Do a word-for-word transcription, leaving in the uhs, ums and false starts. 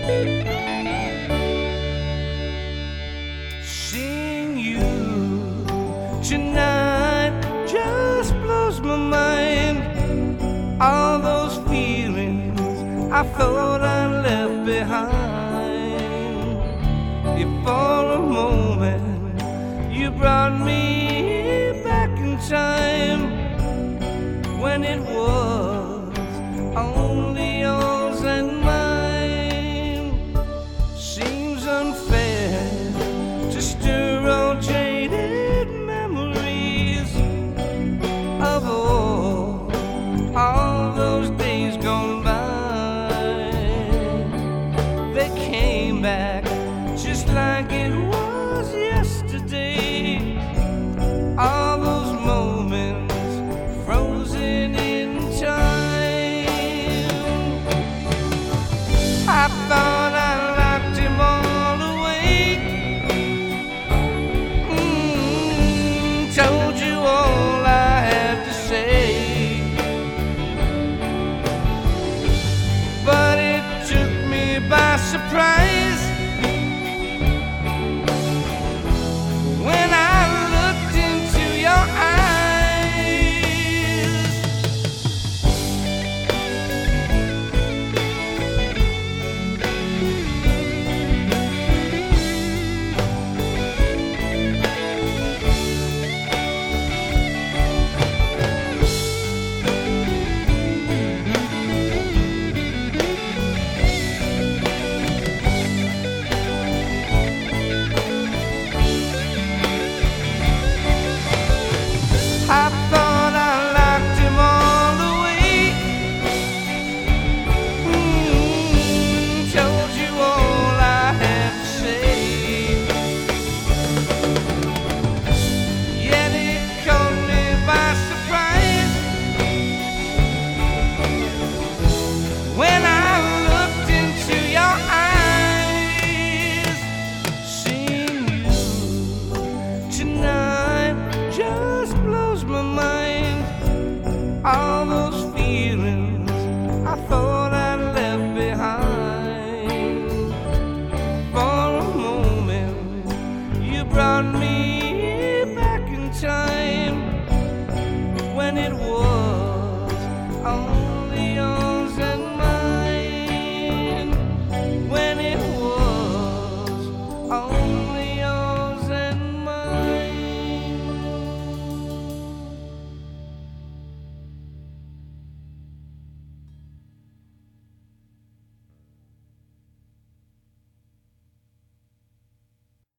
Seeing you tonight just blows my mind. All those feelings I thought I left behind. If for a moment you brought me back in time, when it was only yours and mine. Seems unfair to stir old jaded memories of all, all those days gone by. They came back just like it was yesterday. All those moments frozen in time. I thought I locked him all away, mm, told you all I had to say, but it took me by surprise.